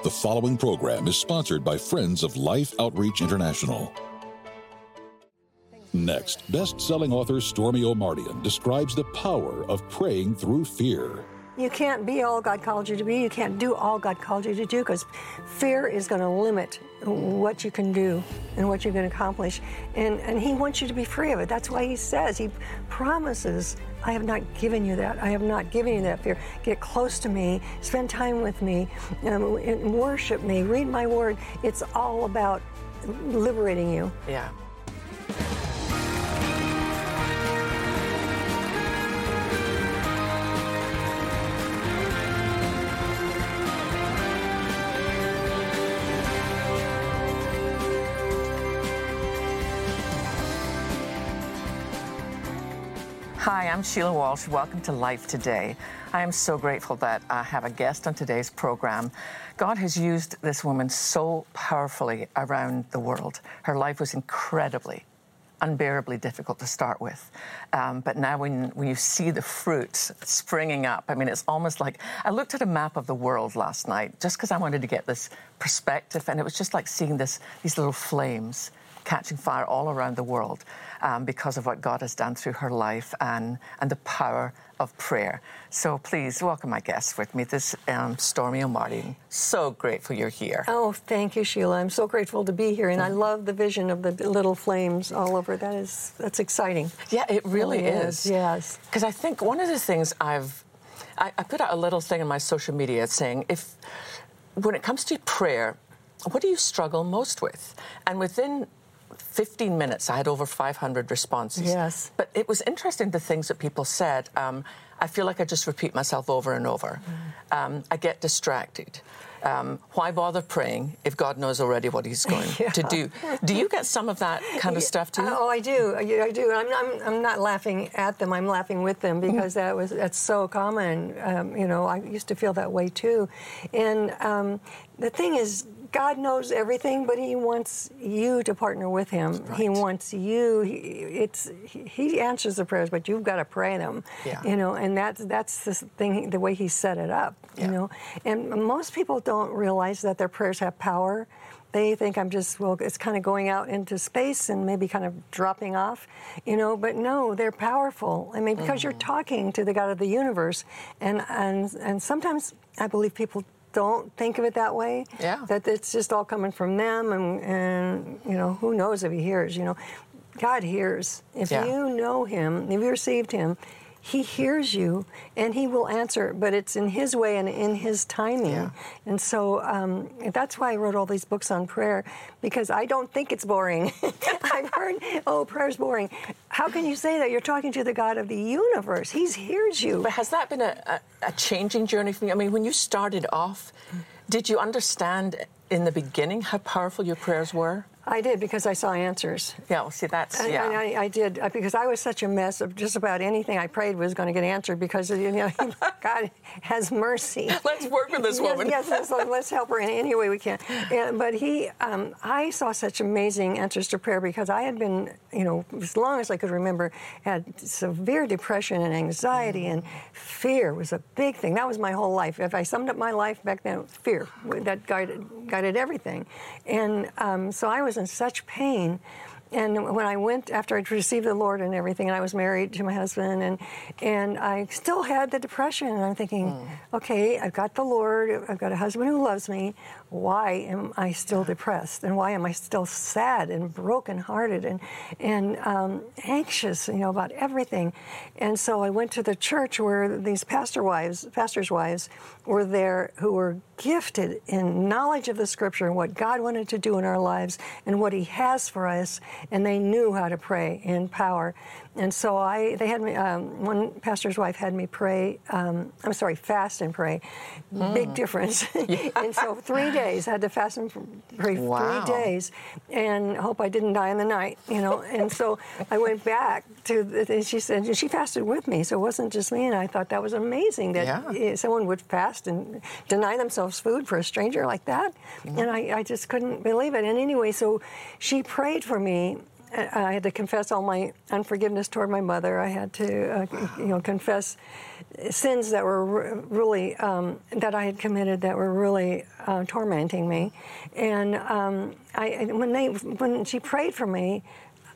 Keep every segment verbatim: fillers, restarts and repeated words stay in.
The following program is sponsored by Friends of Life Outreach International. Next, best-selling author Stormie Omartian describes the power of praying through fear. You can't be all God called you to be. You can't do all God called you to do because fear is going to limit what you can do and what you're going to accomplish. And, and he wants you to be free of it. That's why he says, he promises, I have not given you that. I have not given you that fear. Get close to me. Spend time with me. Um, and worship me. Read my word. It's all about liberating you. Yeah. Hi, I'm Sheila Walsh. Welcome to Life Today. I am so grateful that I have a guest on today's program. God has used this woman so powerfully around the world. Her life was incredibly, unbearably difficult to start with. Um, but now when, when you see the fruits springing up, I mean, it's almost like, I looked at a map of the world last night just because I wanted to get this perspective, and it was just like seeing this, these little flames catching fire all around the world um, because of what God has done through her life and, and the power of prayer. So please welcome my guest with me, this um, Stormie Omartian. So grateful you're here. Oh, thank you, Sheila. I'm so grateful to be here, and I love the vision of the little flames all over. That is, that's exciting. Yeah, it really it is. is. Yes. Because I think one of the things I've, I, I put out a little thing in my social media saying, if, when it comes to prayer, what do you struggle most with? And within fifteen minutes, I had over five hundred responses. Yes. But it was interesting, the things that people said. Um, I feel like I just repeat myself over and over. Mm. Um, I get distracted. Um, why bother praying if God knows already what he's going yeah. to do? Do you get some of that kind of stuff too? Oh, I do. I, I do. I'm, I'm, I'm not laughing at them. I'm laughing with them because that was that's so common. Um, you know, I used to feel that way too. And um, the thing is, God knows everything, but he wants you to partner with him. Right. He wants you. He, it's he answers the prayers, but you've got to pray them. Yeah. You know, and that's that's the thing, the way he set it up. Yeah. You know, and most people don't realize that their prayers have power. They think I'm just, well, it's kind of going out into space and maybe kind of dropping off, you know, but no, they're powerful. I mean, because mm-hmm. you're talking to the God of the universe, and and and sometimes I believe people don't think of it that way. Yeah. That it's just all coming from them, and, and you know, who knows if he hears, you know. God hears. If yeah. you know him, if you received him, he hears you, and he will answer, but it's in his way and in his timing. Yeah. And so um, that's why I wrote all these books on prayer, because I don't think it's boring. I've heard, oh, prayer's boring. How can you say that? You're talking to the God of the universe. He hears you. But has that been a, a, a changing journey for you? I mean, when you started off, did you understand in the beginning how powerful your prayers were? I did, because I saw answers. Yeah, well, see, that's, yeah. And I, I did, because I was such a mess of just about anything I prayed was going to get answered, because, you know, God has mercy. Let's work with this woman. Yes, yes, let's, let's help her in any way we can. Yeah, but he, um, I saw such amazing answers to prayer, because I had been, you know, as long as I could remember, had severe depression and anxiety, mm. and fear was a big thing. That was my whole life. If I summed up my life back then, fear, that guided, guided everything. And um, so I was in such pain. And when I went, after I'd received the Lord and everything, and I was married to my husband, and and I still had the depression, and I'm thinking, mm. okay, I've got the Lord, I've got a husband who loves me, why am I still depressed? And why am I still sad and brokenhearted and, and um, anxious, you know, about everything? And so I went to the church where these pastor wives, pastors' wives were there, who were gifted in knowledge of the Scripture and what God wanted to do in our lives and what he has for us, and they knew how to pray in power. And so I, they had me, um, one pastor's wife had me pray, um, I'm sorry, fast and pray. Mm. Big difference. Yeah. And so three days, I had to fast and pray wow. three days, and hope I didn't die in the night, you know. And so I went back to, the, and she said, and she fasted with me, so it wasn't just me, and I thought that was amazing that yeah. someone would fast and deny themselves food for a stranger like that. Mm. And I, I just couldn't believe it. And anyway, so she prayed for me. I had to confess all my unforgiveness toward my mother. I had to, uh, you know, confess sins that were really um, that I had committed that were really uh, tormenting me. And um, I, when they, when she prayed for me,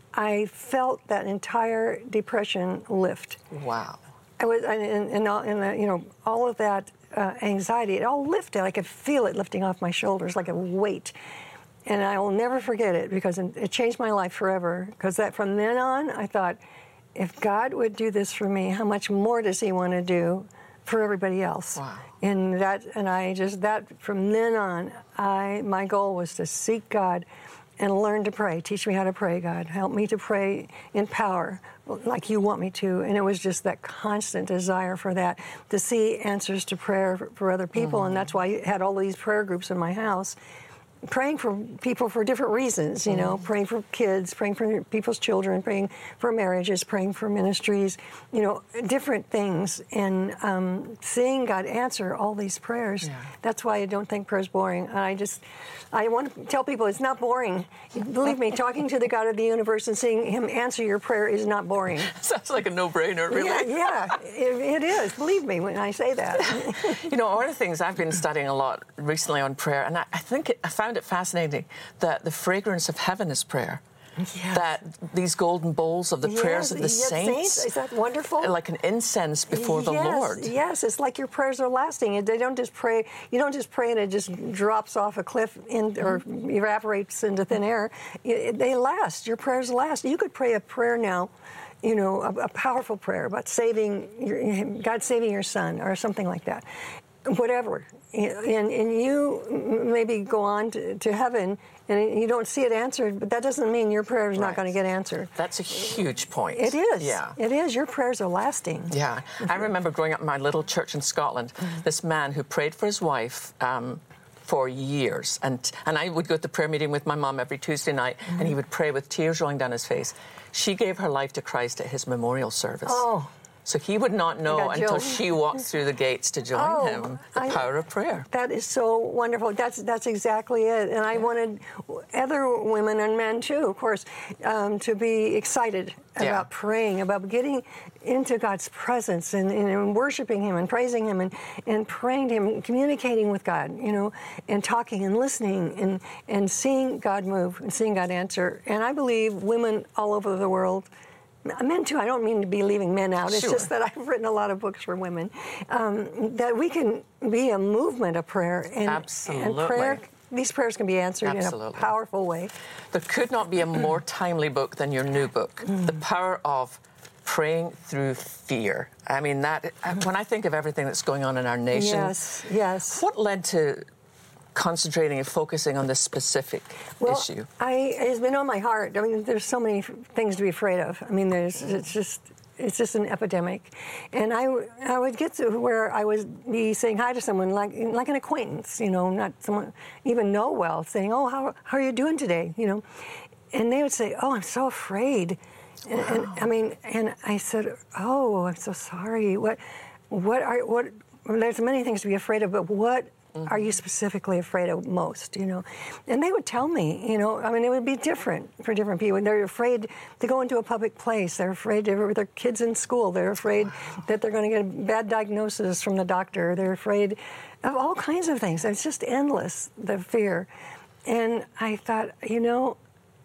I felt that entire depression lift. Wow. I was, and, and, all, and the, you know, all of that uh, anxiety, it all lifted. I could feel it lifting off my shoulders like a weight. And I will never forget it because it changed my life forever. Because that from then on, I thought, if God would do this for me, how much more does He want to do for everybody else? Wow. And that, and I just that from then on, I my goal was to seek God and learn to pray. Teach me how to pray, God. Help me to pray in power, like You want me to. And it was just that constant desire for that, to see answers to prayer for, for other people. Mm-hmm. And that's why I had all these prayer groups in my house, praying for people for different reasons, you know, mm. praying for kids, praying for people's children, praying for marriages, praying for ministries, you know, different things. And um, seeing God answer all these prayers, yeah. That's why I don't think prayer is boring. I just, I want to tell people it's not boring. Believe me, talking to the God of the universe and seeing Him answer your prayer is not boring. Sounds like a no-brainer, really. Yeah, yeah it, it is. Believe me when I say that. You know, one of the things I've been studying a lot recently on prayer, and I, I think it, I found it fascinating that the fragrance of heaven is prayer. Yes. That these golden bowls of the yes, prayers of the yes, saints, saints, is that wonderful? Like an incense before yes, the Lord. Yes, it's like your prayers are lasting. They don't just pray. You don't just pray and it just drops off a cliff in, or evaporates into thin air. It, they last. Your prayers last. You could pray a prayer now, you know, a, a powerful prayer about saving your, God saving your son or something like that. Whatever, and, and you maybe go on to, to heaven and you don't see it answered, but that doesn't mean your prayer is right. not going to get answered. That's a huge point. It is. Yeah. It is. Your prayers are lasting. Yeah. I remember growing up in my little church in Scotland, mm-hmm. this man who prayed for his wife um, for years. And, and I would go to the prayer meeting with my mom every Tuesday night, mm-hmm. and he would pray with tears rolling down his face. She gave her life to Christ at his memorial service. Oh. So he would not know until she walked through the gates to join oh, him, the I, power of prayer. That is so wonderful. That's that's exactly it. And I yeah. wanted other women and men, too, of course, um, to be excited about yeah. praying, about getting into God's presence and, and worshiping Him and praising Him and, and praying to Him, and communicating with God, you know, and talking and listening and, and seeing God move and seeing God answer. And I believe women all over the world, men too, I don't mean to be leaving men out. It's sure. just that I've written a lot of books for women. Um, that we can be a movement of prayer. And, Absolutely. And prayer, these prayers can be answered Absolutely. in a powerful way. There could not be a more timely book than your new book, mm. The Power of Praying Through Fear. I mean, that when I think of everything that's going on in our nation, yes, yes. What led to concentrating and focusing on this specific well, issue? I, it's been on my heart. I mean, there's so many things to be afraid of. I mean, there's it's just it's just an epidemic, and I, I would get to where I would be saying hi to someone like like an acquaintance, you know, not someone even know well, saying, "Oh, how how are you doing today?" You know, and they would say, "Oh, I'm so afraid," and, wow. and I mean, and I said, "Oh, I'm so sorry. What what are what?" Well, there's many things to be afraid of, but what are you specifically afraid of most, you know? And they would tell me, you know, I mean, it would be different for different people. They're afraid to go into a public place. They're afraid to, their kids in school. They're afraid that they're going to get a bad diagnosis from the doctor. They're afraid of all kinds of things. It's just endless, the fear. And I thought, you know,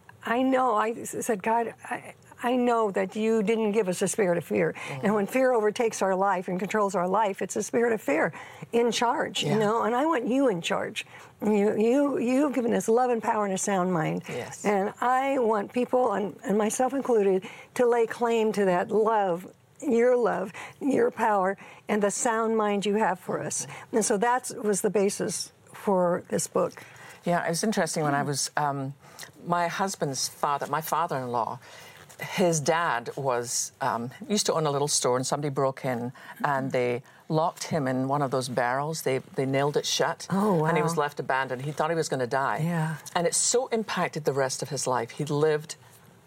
I know, I said, God, I, I know that you didn't give us a spirit of fear. Mm-hmm. And when fear overtakes our life and controls our life, it's a spirit of fear in charge, yeah. you know, and I want you in charge. You, you, you've given us love and power and a sound mind. Yes. And I want people, and, and myself included, to lay claim to that love, your love, your power, and the sound mind you have for us. Mm-hmm. And so that was the basis for this book. Yeah, it was interesting when I was, um, my husband's father, my father-in-law, his dad was um, used to own a little store, and somebody broke in and they locked him in one of those barrels. They they nailed it shut. Oh, wow. And he was left abandoned. He thought he was going to die. Yeah. And it so impacted the rest of his life. He lived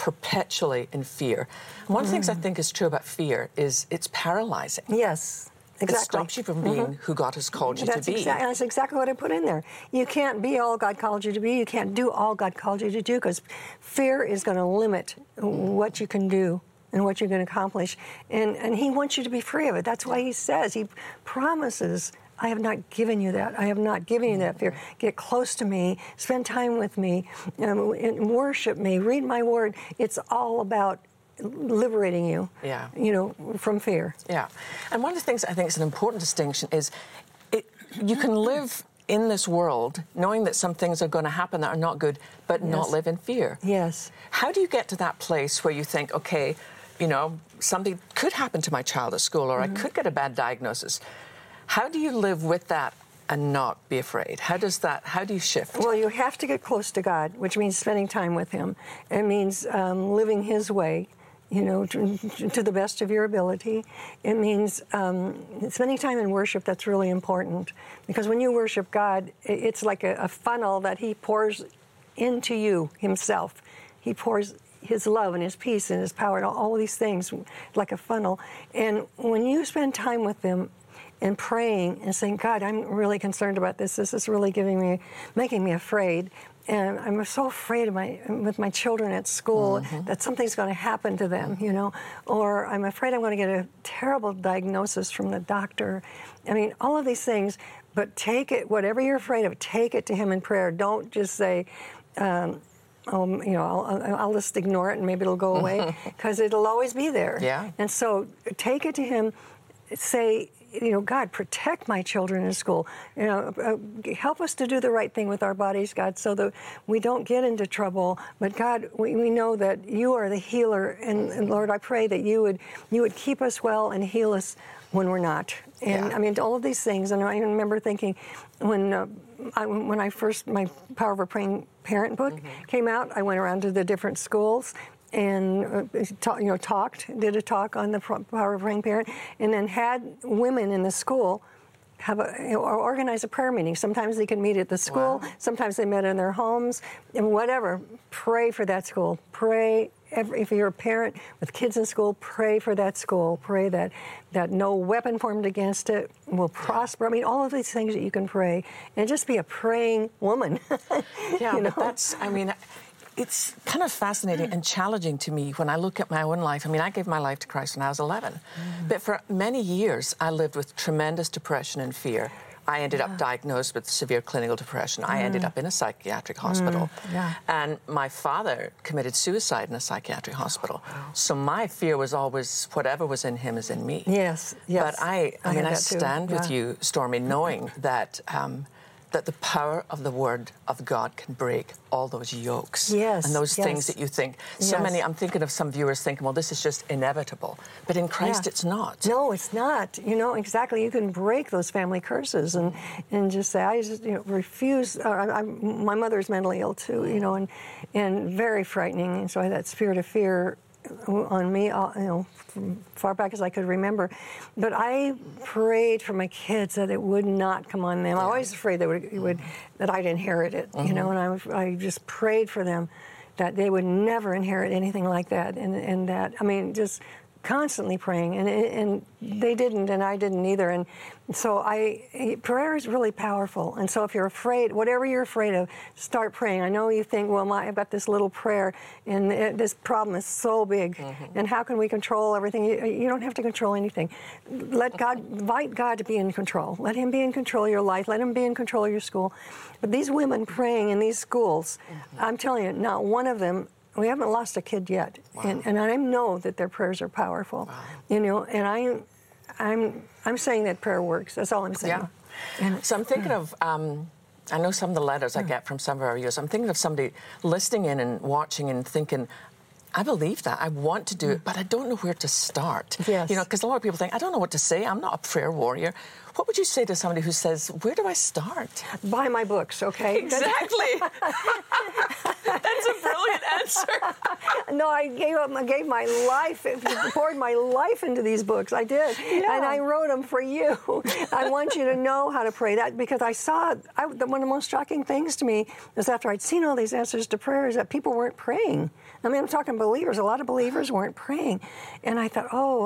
perpetually in fear. One of the things I think is true about fear is it's paralyzing. Yes. Exactly. It stops you from being Mhm. who God has called you That's to be. Exa- that's exactly what I put in there. You can't be all God called you to be. You can't do all God called you to do, because fear is going to limit what you can do and what you're going to accomplish. And, and He wants you to be free of it. That's why He says, He promises, I have not given you that. I have not given you that fear. Get close to me. Spend time with me. Um, and worship me. Read my word. It's all about liberating you, yeah. you know, from fear. Yeah. And one of the things I think is an important distinction is it, you can live in this world knowing that some things are going to happen that are not good, but Yes. not live in fear. Yes. How do you get to that place where you think, okay, you know, something could happen to my child at school, or mm-hmm. I could get a bad diagnosis? How do you live with that and not be afraid? How does that, how do you shift? Well, you have to get close to God, which means spending time with Him. It means um, living His way, you know, to, to the best of your ability. It means um, spending time in worship. That's really important, because when you worship God, it's like a, a funnel that He pours into you Himself. He pours His love and His peace and His power and all, all these things like a funnel. And when you spend time with Him and praying and saying, God, I'm really concerned about this. This is really giving me, making me afraid. And I'm so afraid of my, with my children at school, mm-hmm. that something's going to happen to them, you know, or I'm afraid I'm going to get a terrible diagnosis from the doctor. I mean, all of these things, but take it, whatever you're afraid of, take it to Him in prayer. Don't just say, um, oh, you know, I'll, I'll just ignore it and maybe it'll go away, because it'll always be there. Yeah. And so take it to Him, say, you know, God, protect my children in school. You know, uh, help us to do the right thing with our bodies, God, so that we don't get into trouble. But God, we, we know that You are the healer, and, and Lord, I pray that You would You would keep us well and heal us when we're not. And yeah. I mean, all of these things. And I remember thinking when uh, I, when I first my Power of a Praying Parent book mm-hmm. came out, I went around to the different schools and uh, talk, you know, talked, did a talk on the Power of Praying Parent, and then had women in the school have a, you know, or organize a prayer meeting. Sometimes they could meet at the school, wow. sometimes they met in their homes, and whatever. Pray for that school. Pray, every, if you're a parent with kids in school, pray for that school. Pray that, that no weapon formed against it will prosper. I mean, all of these things that you can pray, and just be a praying woman. Yeah, you know? but that's, I mean, it's kind of fascinating and challenging to me when I look at my own life. I mean, I gave my life to Christ when I was eleven. Mm. But for many years, I lived with tremendous depression and fear. I ended yeah. up diagnosed with severe clinical depression. Mm. I ended up in a psychiatric hospital. Mm. Yeah. And my father committed suicide in a psychiatric hospital. Wow. So my fear was always whatever was in him is in me. Yes, yes. But I, I, I mean, I stand yeah. with you, Stormy, knowing that... Um, that the power of the Word of God can break all those yokes. Yes, and those yes. things that you think, so yes. many, I'm thinking of some viewers thinking, well, this is just inevitable. But in Christ, yeah. it's not. No, it's not. You know, exactly. You can break those family curses and, and just say, I just, you know, refuse. Uh, I, I'm, my mother's mentally ill, too, you know, and, and very frightening. And so I had that spirit of fear on me, you know, from far back as I could remember. But I prayed for my kids that it would not come on them. Yeah. I was afraid that it would, that I'd inherit it, mm-hmm. you know, and I, I just prayed for them that they would never inherit anything like that, and and that, I mean, just constantly praying, and and they didn't, and I didn't either. And so I, prayer is really powerful. And so if you're afraid, whatever you're afraid of, start praying. I know you think, well, my, I've got this little prayer, and it, this problem is so big, mm-hmm. and how can we control everything? You, you don't have to control anything. Let God, invite God to be in control. Let Him be in control of your life. Let Him be in control of your school. But these women praying in these schools, mm-hmm. I'm telling you, not one of them, we haven't lost a kid yet, wow. and, and I know that their prayers are powerful, wow. you know. And I, I'm, I'm saying that prayer works. That's all I'm saying. Yeah. And, so I'm thinking of, um, I know some of the letters I get from some of our viewers. I'm thinking of somebody listening in and watching and thinking, I believe that. I want to do it, but I don't know where to start. Yes. You know, because a lot of people think, I don't know what to say. I'm not a prayer warrior. What would you say to somebody who says, where do I start? Buy my books, okay? Exactly. That's a brilliant answer. No, I gave up. I gave my life, poured my life into these books. I did, yeah. and I wrote them for you. I want you to know how to pray that, because I saw I, one of the most shocking things to me is after I'd seen all these answers to prayers that people weren't praying. I mean, I'm talking believers. A lot of believers weren't praying, and I thought, oh.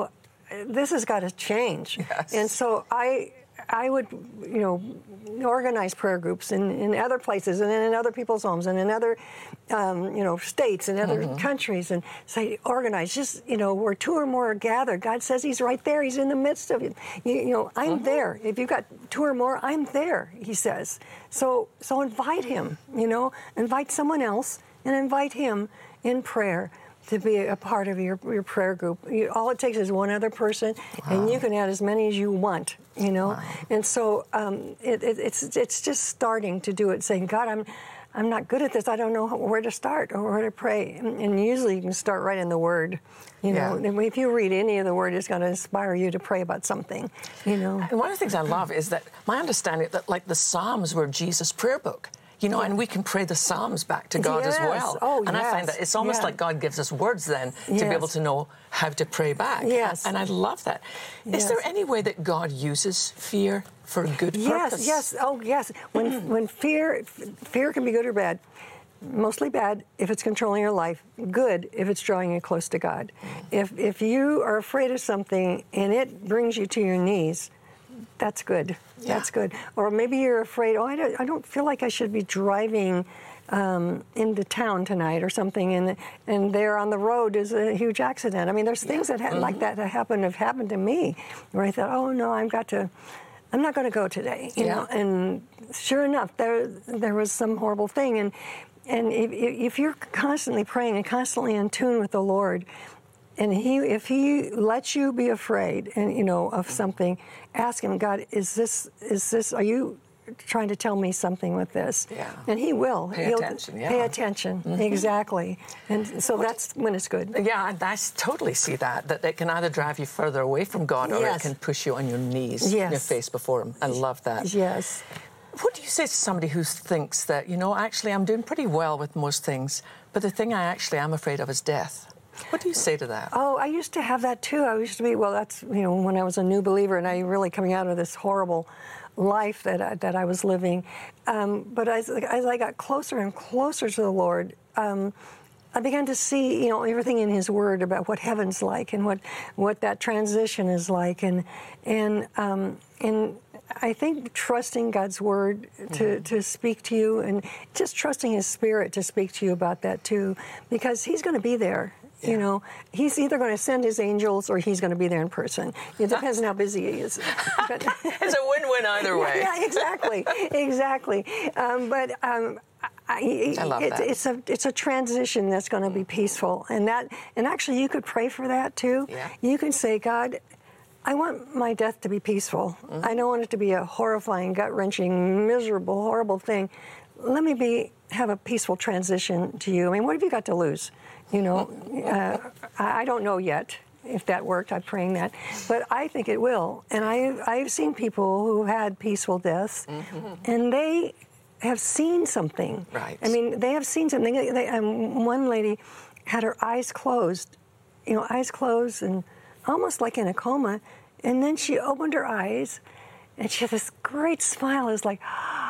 this has got to change. Yes. And so I, I would, you know, organize prayer groups in, in other places and in other people's homes and in other, um, you know, states and other mm-hmm. countries, and say, organize, just, you know, where two or more are gathered. God says he's right there. He's in the midst of it. You, you know, I'm mm-hmm. there. If you've got two or more, I'm there, he says. So, so invite him, you know, invite someone else and invite him in prayer to be a part of your, your prayer group. You, all it takes is one other person, wow. and you can add as many as you want, you know. Wow. And so um, it, it, it's it's just starting to do it, saying, God, I'm I'm not good at this. I don't know where to start or where to pray. And, and usually you can start right in the Word. You know, yeah. if you read any of the Word, it's going to inspire you to pray about something, you know. And one of the things I love is that my understanding that, like, the Psalms were Jesus' prayer book. You know, and we can pray the Psalms back to God yes. as well. Oh, and yes. I find that it's almost yeah. like God gives us words then yes. to be able to know how to pray back. Yes. And I love that. Yes. Is there any way that God uses fear for a good purpose? Yes, yes, oh, yes. When when fear, fear can be good or bad. Mostly bad if it's controlling your life. Good if it's drawing you close to God. If if you are afraid of something and it brings you to your knees, that's good. Yeah. That's good. Or maybe you're afraid, oh, I don't, I don't feel like I should be driving um, into town tonight or something, and and there on the road is a huge accident. I mean, there's things yeah. that ha- mm-hmm. like that that happen have happened to me, where I thought, oh no, I've got to, I'm not going to go today. You yeah. know, and sure enough, there there was some horrible thing, and and if, if you're constantly praying and constantly in tune with the Lord. And he, if he lets you be afraid, and you know, of something, ask him, God, is this, is this, are you trying to tell me something with this? Yeah. And he will. Pay He'll attention, yeah. Pay attention, mm-hmm. exactly. And so what that's when it's good. Yeah, and I totally see that, that it can either drive you further away from God or yes. it can push you on your knees, yes. your face before him. I love that. Yes. What do you say to somebody who thinks that, you know, actually I'm doing pretty well with most things, but the thing I actually am afraid of is death? What do you say to that? Oh, I used to have that too. I used to be, well, that's, you know, when I was a new believer and I really coming out of this horrible life that I, that I was living. Um, but as, as I got closer and closer to the Lord, um, I began to see, you know, everything in His Word about what heaven's like and what, what that transition is like. And, and, um, and I think trusting God's Word to, mm-hmm. to speak to you, and just trusting His Spirit to speak to you about that too, because He's going to be there. Yeah. You know, he's either going to send his angels or he's going to be there in person. It depends on how busy he is. But, it's a win-win either way. Yeah, yeah exactly, exactly. Um, but um, I, I love it, that. It's a it's a transition that's going to be peaceful, and that and actually you could pray for that too. Yeah. You can say, God, I want my death to be peaceful. Mm-hmm. I don't want it to be a horrifying, gut-wrenching, miserable, horrible thing. Let me be have a peaceful transition to you. I mean, what have you got to lose? You know, uh, I don't know yet if that worked. I'm praying that, but I think it will. And I, I've seen people who had peaceful deaths, mm-hmm. and they have seen something. Right. I mean, they have seen something. They, um, one lady had her eyes closed, you know, eyes closed and almost like in a coma, and then she opened her eyes, and she had this great smile. It's like,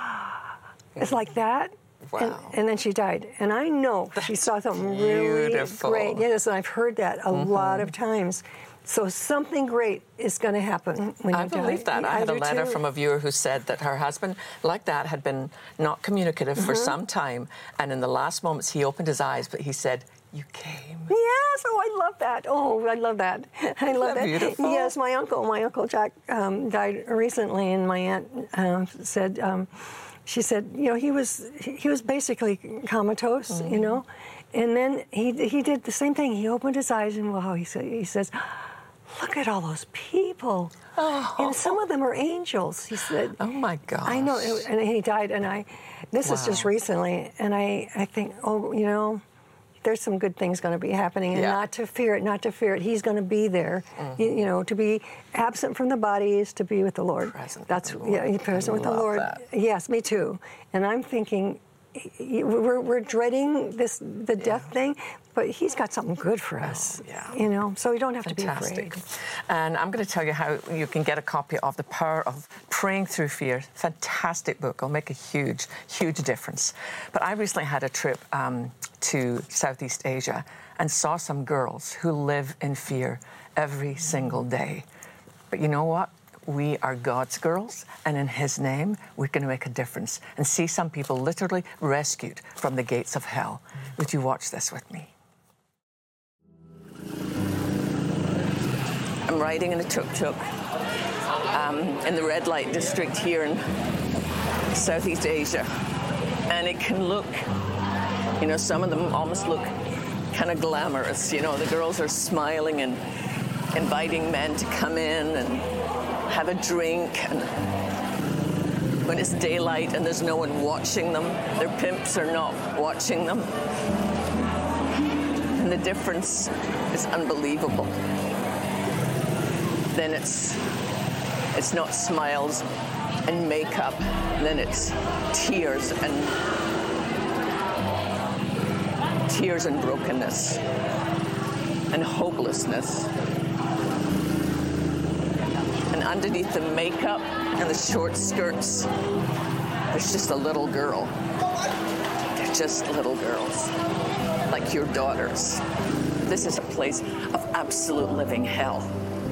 it's like that. Wow. And, and then she died. And I know That's she saw something really beautiful. great. Yes, and I've heard that a mm-hmm. lot of times. So something great is going to happen when I you believe die. that. I, I had a letter too. from a viewer who said that her husband, like that, had been not communicative mm-hmm. for some time. And in the last moments, he opened his eyes, but he said, you came. Yes, oh, I love that. Oh, I love that. I love Isn't that that. Beautiful. Yes, my uncle, my uncle Jack um, died recently, and my aunt uh, said, um, she said, you know, he was he was basically comatose, mm-hmm. you know, and then he he did the same thing. He opened his eyes, and wow, he said, he says, look at all those people, oh. and some of them are angels. He said, oh my gosh. I know, and he died, and I, this wow. is just recently, and I I think, oh, you know. There's some good things going to be happening, and yeah. not to fear it, not to fear it. He's going to be there. Mm-hmm. You, you know, to be absent from the body is to be with the Lord. Present That's with the Lord. yeah, present I with the love Lord. That. Yes, me too. And I'm thinking, we're, we're dreading this the death yeah. thing, but he's got something good for us. Oh, yeah. You know, so we don't have Fantastic. to be afraid. And I'm going to tell you how you can get a copy of The Power of Praying Through Fear. Fantastic book. It'll make a huge, huge difference. But I recently had a trip um, to Southeast Asia and saw some girls who live in fear every single day. But you know what? We are God's girls, and in His name, we're going to make a difference and see some people literally rescued from the gates of hell. Would you watch this with me? I'm riding in a tuk-tuk um, in the red light district here in Southeast Asia, and it can look, you know, some of them almost look kind of glamorous. You know, the girls are smiling and inviting men to come in and have a drink, and when it's daylight and there's no one watching them, their pimps are not watching them, and the difference is unbelievable. Then it's it's not smiles and makeup, then it's tears and tears and brokenness and hopelessness. And underneath the makeup and the short skirts, there's just a little girl. They're just little girls, like your daughters. This is a place of absolute living hell.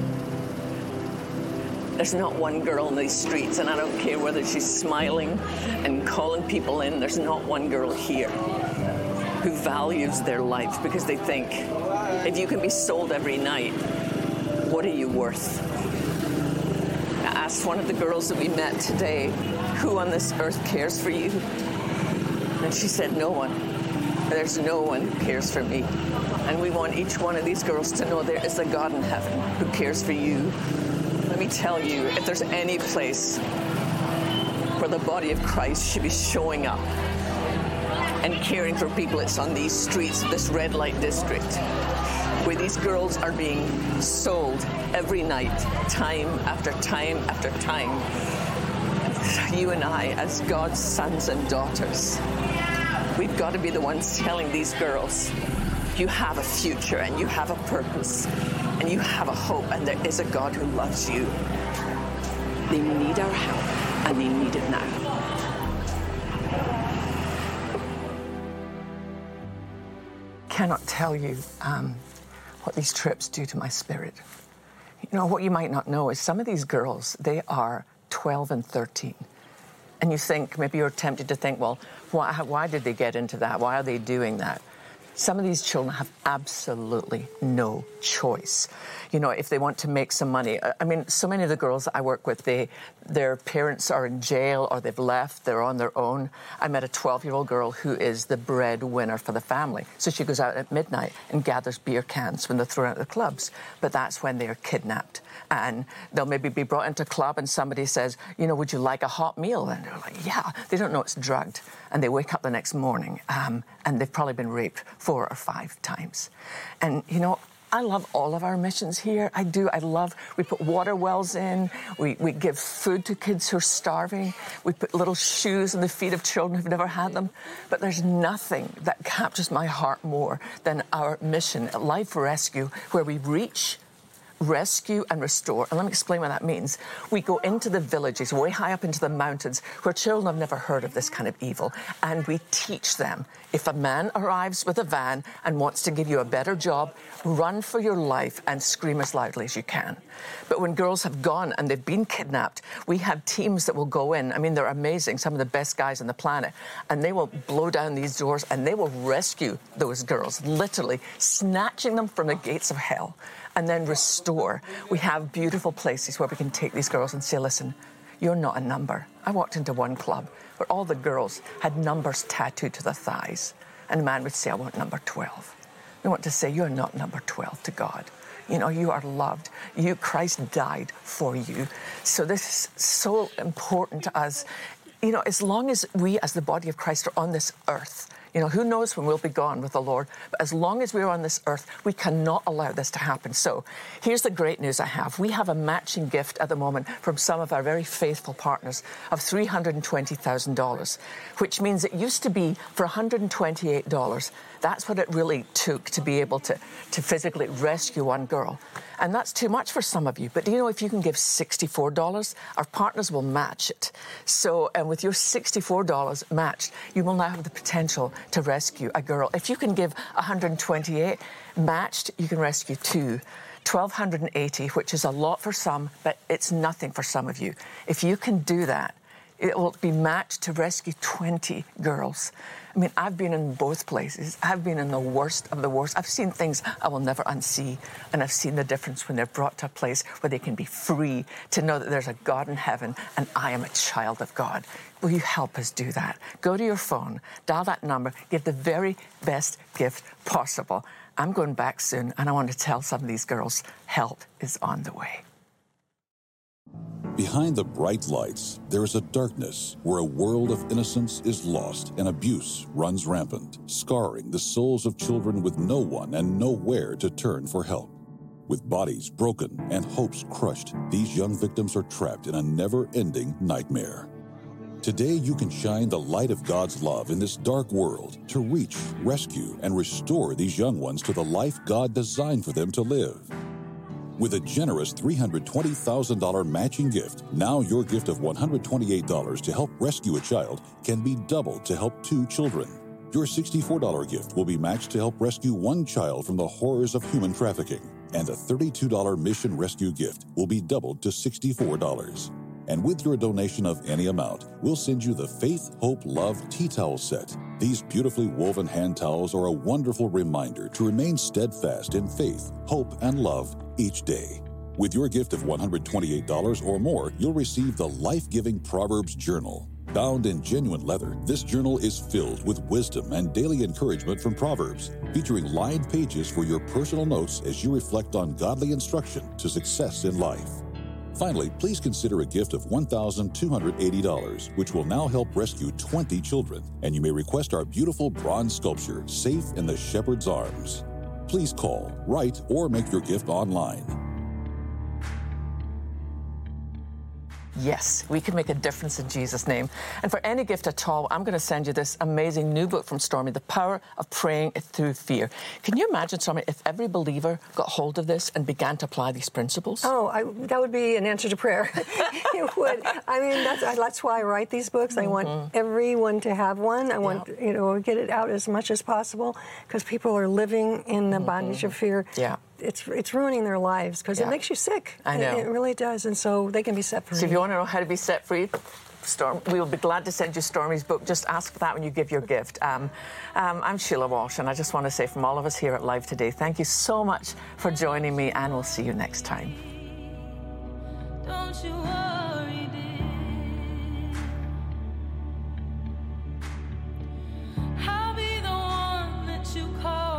There's not one girl in these streets, and I don't care whether she's smiling and calling people in, there's not one girl here who values their life because they think, if you can be sold every night, what are you worth? I asked one of the girls that we met today, who on this earth cares for you? And she said, no one. There's no one who cares for me. And we want each one of these girls to know there is a God in heaven who cares for you. Let me tell you, if there's any place where the body of Christ should be showing up and caring for people, it's on these streets of this red light district, where these girls are being sold every night, time after time after time. You and I, as God's sons and daughters, we've got to be the ones telling these girls, you have a future and you have a purpose and you have a hope, and there is a God who loves you. They need our help, and they need it now. Cannot tell you um, what these trips do to my spirit. You know, what you might not know is some of these girls, they are twelve and thirteen. And you think, maybe you're tempted to think, well, why, why did they get into that? Why are they doing that? Some of these children have absolutely no choice. You know, if they want to make some money. I mean, so many of the girls I work with, they, their parents are in jail or they've left, they're on their own. I met a twelve-year-old girl who is the breadwinner for the family. So she goes out at midnight and gathers beer cans when they're thrown out of the clubs. But that's when they're kidnapped. And they'll maybe be brought into a club and somebody says, you know, would you like a hot meal? And they're like, yeah. They don't know it's drugged. And they wake up the next morning um, and they've probably been raped four or five times. And, you know, I love all of our missions here. I do. I love, we put water wells in. We, we give food to kids who are starving. We put little shoes in the feet of children who've never had them. But there's nothing that captures my heart more than our mission, Life Rescue, where we reach, rescue and restore. And let me explain what that means. We go into the villages, way high up into the mountains, where children have never heard of this kind of evil, and we teach them. If a man arrives with a van and wants to give you a better job, run for your life and scream as loudly as you can. But when girls have gone and they've been kidnapped, we have teams that will go in. I mean, they're amazing, some of the best guys on the planet, and they will blow down these doors and they will rescue those girls, literally snatching them from the gates of hell, and then restore. We have beautiful places where we can take these girls and say, listen, you're not a number. I walked into one club where all the girls had numbers tattooed to their thighs, and a man would say, I want number twelve. We want to say, you're not number twelve to God. You know, you are loved. You, Christ died for you. So this is so important to us. you know, as long as we as the body of Christ are on this earth, you know, who knows when we'll be gone with the Lord, but as long as we're on this earth, we cannot allow this to happen. So here's the great news I have. We have a matching gift at the moment from some of our very faithful partners of three hundred twenty thousand dollars, which means it used to be for one hundred twenty-eight dollars. That's what it really took to be able to, to physically rescue one girl. And that's too much for some of you. But do you know, if you can give sixty-four dollars, our partners will match it. So, and with your sixty-four dollars matched, you will now have the potential to rescue a girl. If you can give one hundred twenty-eight matched, you can rescue two. one thousand two hundred eighty, which is a lot for some, but it's nothing for some of you. If you can do that, it will be matched to rescue twenty girls. I mean, I've been in both places. I've been in the worst of the worst. I've seen things I will never unsee, and I've seen the difference when they're brought to a place where they can be free to know that there's a God in heaven and I am a child of God. Will you help us do that? Go to your phone, dial that number, give the very best gift possible. I'm going back soon, and I want to tell some of these girls help is on the way. Behind the bright lights, there is a darkness where a world of innocence is lost and abuse runs rampant, scarring the souls of children with no one and nowhere to turn for help. With bodies broken and hopes crushed, these young victims are trapped in a never-ending nightmare. Today, you can shine the light of God's love in this dark world to reach, rescue, and restore these young ones to the life God designed for them to live. With a generous three hundred twenty thousand dollars matching gift, now your gift of one hundred twenty-eight dollars to help rescue a child can be doubled to help two children. Your sixty-four dollars gift will be matched to help rescue one child from the horrors of human trafficking, and a thirty-two dollars mission rescue gift will be doubled to sixty-four dollars. And with your donation of any amount, we'll send you the Faith, Hope, Love Tea Towel Set. These beautifully woven hand towels are a wonderful reminder to remain steadfast in faith, hope, and love each day. With your gift of one hundred twenty-eight dollars or more, you'll receive the life-giving Proverbs Journal. Bound in genuine leather, this journal is filled with wisdom and daily encouragement from Proverbs, featuring lined pages for your personal notes as you reflect on godly instruction to success in life. Finally, please consider a gift of one thousand two hundred eighty dollars, which will now help rescue twenty children, and you may request our beautiful bronze sculpture, Safe in the Shepherd's Arms. Please call, write, or make your gift online. Yes, we can make a difference in Jesus' name. And for any gift at all, I'm going to send you this amazing new book from Stormy, The Power of Praying Through Fear. Can you imagine, Stormy, if every believer got hold of this and began to apply these principles? Oh, I, that would be an answer to prayer. It would. I mean, that's, that's why I write these books. Mm-hmm. I want everyone to have one. I want, yeah. you know, get it out as much as possible, because people are living in the mm-hmm. bondage of fear. Yeah. It's it's ruining their lives, because yeah. it makes you sick. I know. It, it really does, and so they can be set free. So if you want to know how to be set free, Storm, we will be glad to send you Stormy's book. Just ask for that when you give your gift. Um, um, I'm Sheila Walsh, and I just want to say from all of us here at Live Today, thank you so much for joining me, and we'll see you next time. Don't you worry, dear. I'll be the one that you call.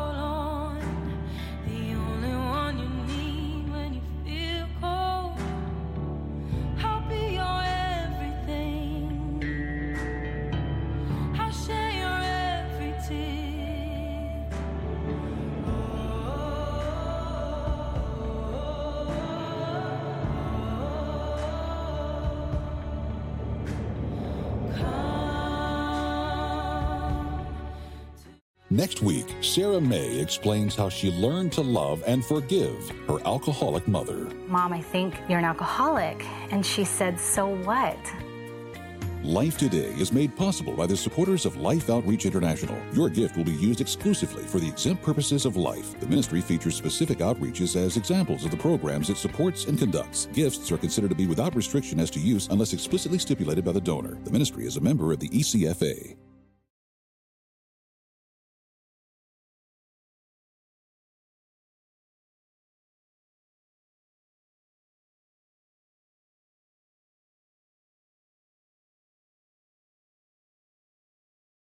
Next week, Sarah May explains how she learned to love and forgive her alcoholic mother. Mom, I think you're an alcoholic. And she said, so what? Life Today is made possible by the supporters of Life Outreach International. Your gift will be used exclusively for the exempt purposes of life. The ministry features specific outreaches as examples of the programs it supports and conducts. Gifts are considered to be without restriction as to use unless explicitly stipulated by the donor. The ministry is a member of the E C F A.